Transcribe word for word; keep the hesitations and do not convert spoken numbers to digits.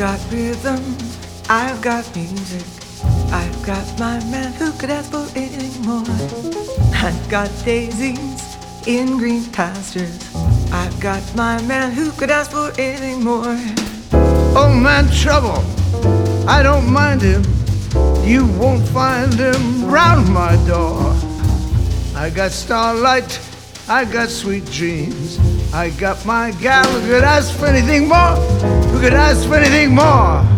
got rhythm, I've got music, I've got my man who could ask for anything more. I've got daisies in green pastures, I've got my man who could ask for anything more. Old man Trouble, I don't mind him, you won't find him round my door. I got starlight, I got sweet dreams, I got my gal who could ask for anything more, who could ask for anything more.